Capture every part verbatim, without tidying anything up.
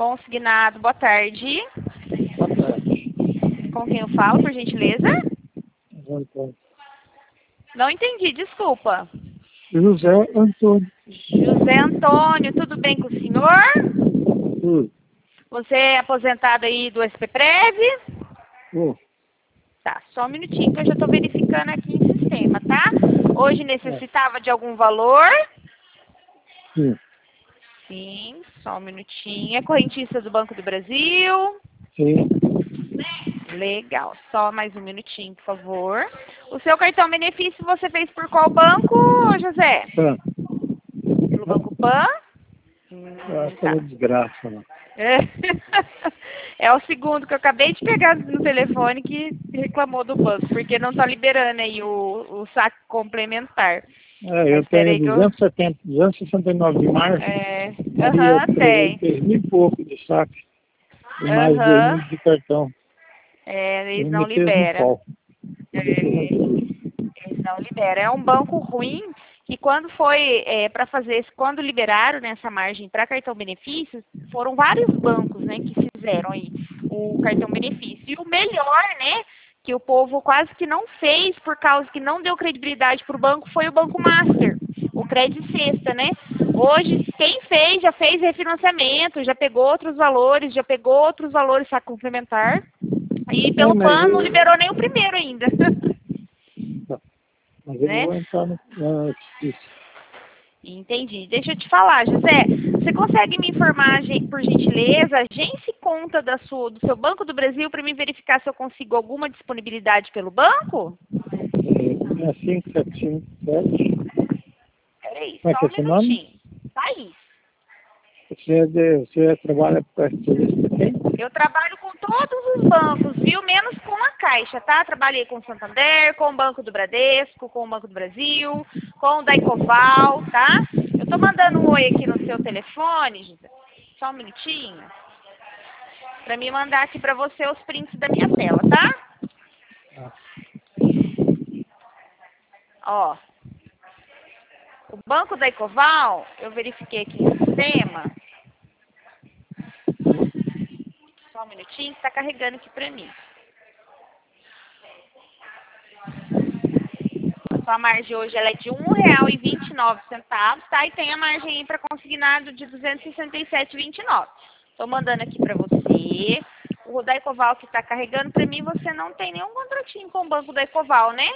Consignado, boa tarde. Boa tarde. Com quem eu falo, por gentileza? Antônio. Não entendi, desculpa. José Antônio. José Antônio, tudo bem com o senhor? Tudo. Você é aposentado aí do S P Prev? Oh. Tá, só um minutinho que eu já estou verificando aqui em sistema, tá? Hoje necessitava de algum valor? Sim. Sim, só um minutinho. É correntista do Banco do Brasil? Sim. Legal, só mais um minutinho, por favor. O seu cartão benefício você fez por qual banco, José? Pan. Pelo Banco Pan? Hum, Aquela desgraça lá. É. É o segundo que eu acabei de pegar no telefone que reclamou do banco, porque não está liberando aí o, o saque complementar. É, eu tenho duzentos e setenta, duzentos e sessenta e nove de março. É, Maria, aham, tem. três mil e pouco de saque. E mais dois Aham. mil de cartão. É, eles Eu não me fiz no liberam. pau. É, eles não liberam. É um banco ruim que quando foi é, para fazer, esse- quando liberaram nessa margem para cartão benefício, foram vários bancos, né, que fizeram aí o cartão benefício. E o melhor, né, que o povo quase que não fez por causa que não deu credibilidade para o banco foi o Banco Master, o Credit Sexta, né? Hoje, quem fez, já fez refinanciamento, já pegou outros valores, já pegou outros valores para complementar. E pelo Não, mas PAN não eu, liberou nem o primeiro ainda. mas eu Né? vou entrar no, na justiça. Entendi. Deixa eu te falar, José. Você consegue me informar, gen- por gentileza, agência e conta da sua, do seu Banco do Brasil para me verificar se eu consigo alguma disponibilidade pelo banco? É cinco sete cinco sete. Peraí, Como é que só é um seu nome? minutinho. Thaís. Você, é de, você trabalha para quem? Eu trabalho com todos os bancos, viu? Menos com a Caixa, tá? Trabalhei com o Santander, com o Banco do Bradesco, com o Banco do Brasil, com o Daicoval, tá? Eu tô mandando um oi aqui no seu telefone, José. Só um minutinho. Pra me mandar aqui pra você os prints da minha tela, tá? Ah, Ó. O Banco Daicoval, eu verifiquei aqui no sistema. Só um minutinho que tá carregando aqui pra mim. A sua margem hoje ela é de um real e vinte e nove centavos, tá? E tem a margem aí para consignado de duzentos e sessenta e sete e vinte e nove. Estou mandando aqui para você. O Daicoval que está carregando para mim, você não tem nenhum contratinho com o Banco Daicoval, né?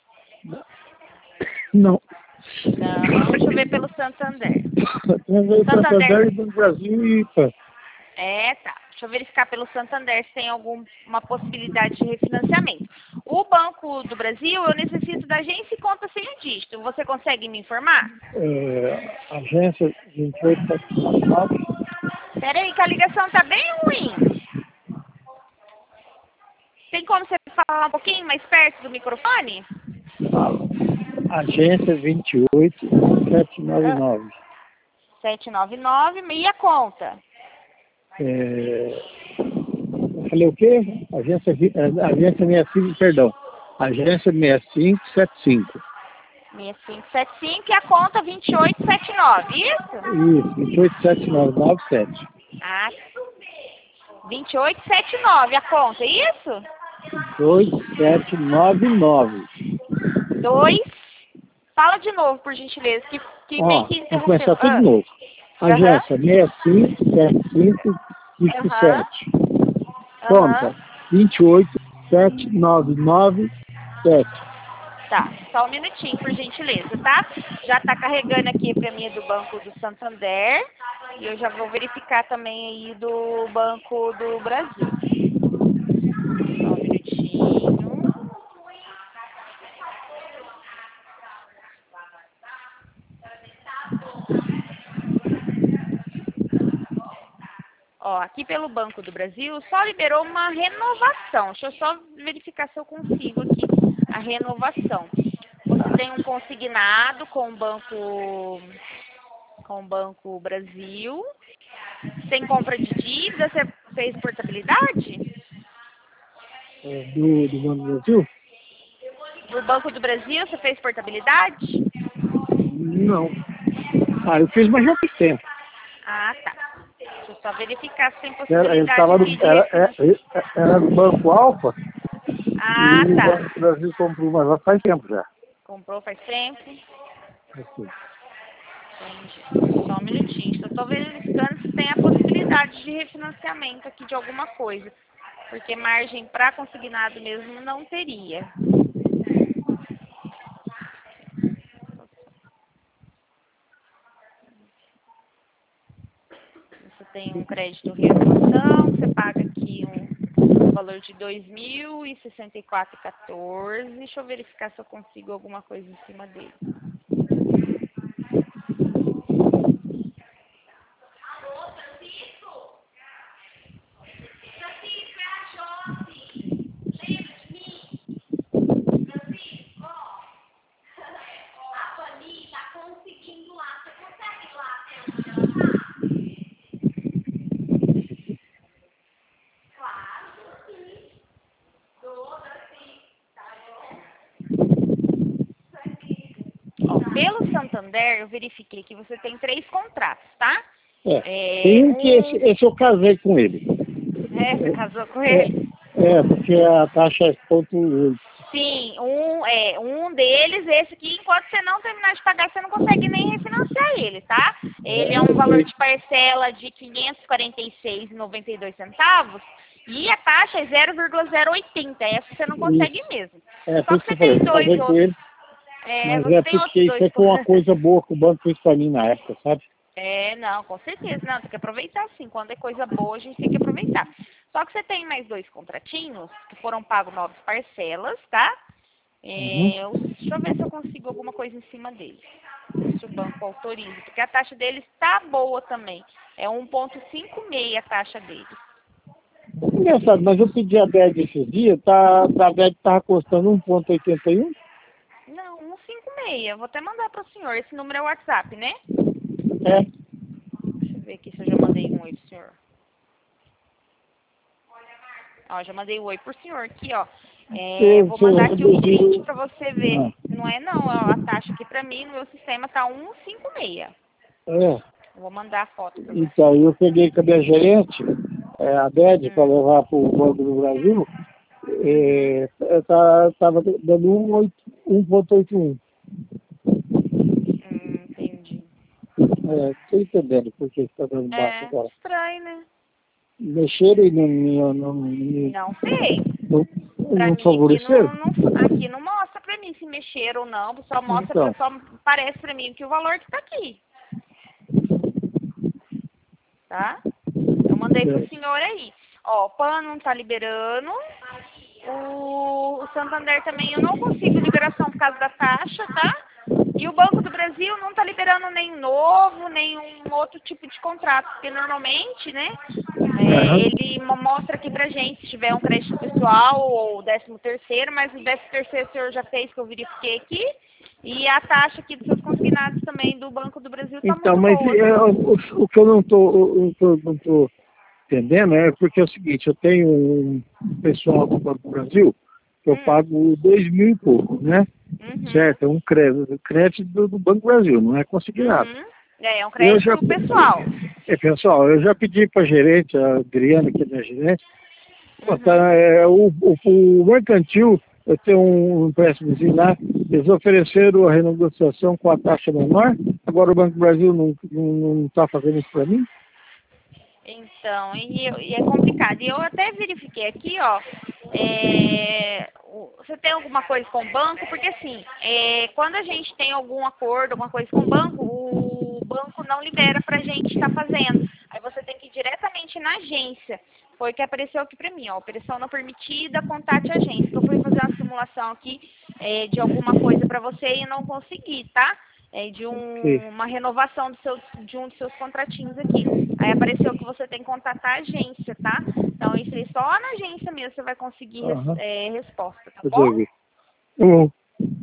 não. Não, deixa eu ver pelo Santander. Tem veio Santander. Santander do Brasil e IPA. É, tá. Deixa eu verificar pelo Santander se tem alguma possibilidade de refinanciamento. O Banco do Brasil, eu necessito da agência e conta sem o dígito. Você consegue me informar? É, agência vinte e oito setenta e nove. Pera aí, que a ligação tá bem ruim. Tem como você falar um pouquinho mais perto do microfone? Agência vinte e oito setecentos e noventa e nove. sete nove nove, e a conta? É, eu falei o quê? Agência, vi- é, agência sessenta e cinco, perdão. Agência sessenta e cinco setenta e cinco. seis cinco sete cinco e a conta vinte e oito setenta e nove, isso? Isso, vinte e oito setenta e nove noventa e sete. Ah, vinte e oito setenta e nove, a conta, isso? dois sete nove nove. dois. Fala de novo, por gentileza, que, que meio Ó, que vamos interrompeu. começar tudo de Ah, novo. aham, Agência sessenta e cinco setenta e cinco vinte e aham, sete. aham. Conta vinte e oito sete nove nove sete. Tá, só um minutinho, por gentileza, tá? Já tá carregando aqui pra mim do Banco do Santander. E eu já vou verificar também aí do Banco do Brasil. Só um minutinho. Ó, aqui pelo Banco do Brasil só liberou uma renovação. Deixa eu só verificar se eu consigo aqui a renovação. Você tem um consignado com o Banco, com o Banco Brasil. Tem compra de dívida? Você fez portabilidade? É, do, do Banco do Brasil? Do Banco do Brasil, você fez portabilidade? Não. Ah, eu fiz, mas já faz tempo. Ah, tá. Deixa eu só verificar se tem Era, ele possibilidade tava no, de de era, refinanciar. era, era no Banco Alfa Ah, e o tá. Banco do Brasil comprou, mas já faz tempo já. Comprou faz tempo. Assim. Entendi. Só um minutinho. Eu tô verificando se tem a possibilidade de refinanciamento aqui de alguma coisa. Porque margem para consignado mesmo não teria. Você tem um crédito renovação, você paga aqui um valor de dois mil e sessenta e quatro reais e quatorze centavos. Deixa eu verificar se eu consigo alguma coisa em cima dele. Ó, pelo Santander, eu verifiquei que você tem três contratos, tá? É. É, Tem um que esse, um... esse eu casei com ele. É, você casou com É, ele? é, porque a taxa é ponto oito. Sim, um, é, um deles, esse aqui, enquanto você não terminar de pagar, você não consegue nem refinanciar ele, tá? Ele é um valor de parcela de quinhentos e quarenta e seis reais e noventa e dois centavos e a taxa é zero vírgula zero oitenta. Essa você não consegue Isso. mesmo. É, Só por que isso você que eu falei, tem eu dois casei com outros. ele, É, mas você é tem outros porque isso dois. aí foi uma coisa boa que o banco fez pra mim na época, sabe? É, não, com certeza. Não, tem que aproveitar sim. Quando é coisa boa, a gente tem que aproveitar. Só que você tem mais dois contratinhos que foram pagos novas parcelas, tá? Uhum. É, eu- deixa eu ver se eu consigo alguma coisa em cima deles. Se o banco autoriza. Porque a taxa deles tá boa também. É um vírgula cinquenta e seis a taxa deles. Engraçado, mas eu pedi a B E D esses dias, tá, a B E D tava custando um vírgula oitenta e um. Não, um vírgula cinquenta e seis. Eu vou até mandar para o senhor. Esse número é o WhatsApp, né? É. Deixa eu ver aqui se eu já mandei um oi pro senhor. Ó, já mandei um oi pro senhor aqui, ó. É, eu Se, vou se eu mandar aqui o print reduzir... para você ver. Ah, Não é não, ó, a taxa aqui para mim no meu sistema tá um vírgula cinquenta e seis. é. Eu vou mandar a foto para você. Então, eu peguei com a minha gerente, é, a B E D, para Hum. levar para o Banco do Brasil, Uhum. é, tá, tava dando um vírgula oitenta e um. Hum, entendi. É, tô entendendo por que está dando baixo É, agora. estranho, né? Mexeram e não me não, não, Não sei. não, Pra não mim aqui favoreceram? não, não, aqui não mostra pra mim se mexeram ou não. Só mostra, pra- Então, só parece pra mim que o valor que tá aqui, tá? Eu mandei pro é, senhor aí. Ó, o PAN não tá liberando. O, o Santander também eu não consigo liberação por causa da taxa, tá? E o Banco do Brasil não tá liberando nem novo, nem um outro tipo de contrato. Porque normalmente, né, é, aham. ele mo- mostra aqui pra gente se tiver um crédito pessoal ou décimo terceiro, mas o décimo terceiro o senhor já fez, que eu verifiquei aqui. E a taxa aqui dos seus consignados também do Banco do Brasil tá Então, muito mas boa, é, viu? o, o que eu não estou não tô entendendo é porque é o seguinte, eu tenho um pessoal do Banco do Brasil que eu Hum, pago dois mil e pouco, né? uhum, Certo? É um crédito, crédito do, do Banco do Brasil, não é consignado. uhum. É, é um Eu já, crédito pessoal. é, pessoal, eu já pedi para a gerente, a Adriana, que é minha gerente, botar, Uhum. é, o, o, o mercantil, eu tenho um empréstimozinho lá, eles ofereceram a renegociação com a taxa menor, agora o Banco do Brasil não está fazendo isso para mim? Então, e, eu- e é complicado. E eu até verifiquei aqui, ó, é, o- você tem alguma coisa com o banco? Porque assim, é, quando a gente tem algum acordo, alguma coisa com o banco, o banco não libera pra gente estar fazendo. Aí você tem que ir diretamente na agência. Foi o que apareceu aqui pra mim, ó, operação não permitida, contate a agência. Então, eu fui fazer uma simulação aqui é, de alguma coisa pra você e não consegui, tá? É, de Ok. um- uma renovação do seu, de um dos seus contratinhos aqui. Aí apareceu que você tem que contatar a agência, tá? Então, isso aí só na agência mesmo você vai conseguir res, Aham. é, resposta, tá bom? Resolvi. Hum.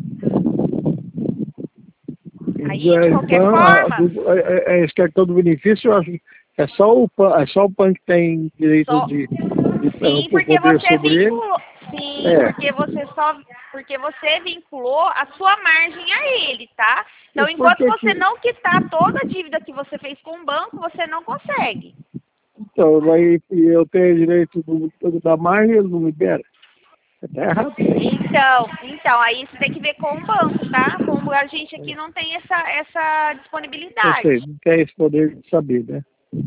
Aí, de qualquer Então, a, forma, do, é, é, é esse cartão do benefício, eu acho que é só o PAN, é só o PAN que tem direito só... de, de, de Sim, o porque poder você sobre ele. vinculou... Sim, É. porque você só... Porque você vinculou a sua margem a ele, tá? E Então, por enquanto que você que... não quitar toda a dívida que você fez com o banco, você não consegue. Então, daí eu tenho direito do, do, da margem e ele não libera. Tá errado. Então, então, aí você tem que ver com o banco, tá? Como a gente aqui não tem essa, essa Eu disponibilidade. sei, não tem esse poder de saber, né?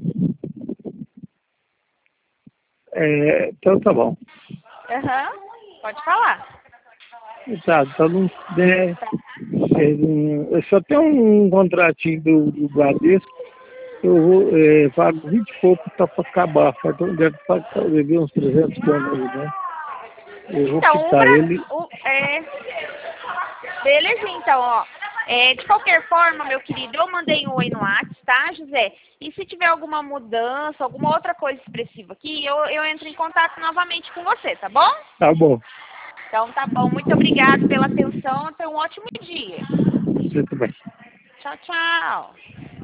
É, então tá bom. Aham, pode falar. Tá, então não, né, é, não- eu só tem um contratinho do, do Bradesco, eu vou, é, pago vinte e pouco tá para acabar, então deve pagar, eu levei uns trezentos contos ali, né? Eu vou Então, o, quitar Bra... ele. o é... Beleza, então, ó. É, de qualquer forma, meu querido, eu mandei um oi no WhatsApp, tá, José? E se tiver alguma mudança, alguma outra coisa expressiva aqui, eu, eu entro em contato novamente com você, tá bom? Tá bom, Então, tá bom. Muito obrigada pela atenção. Tenha um ótimo dia. você também. Tchau, tchau.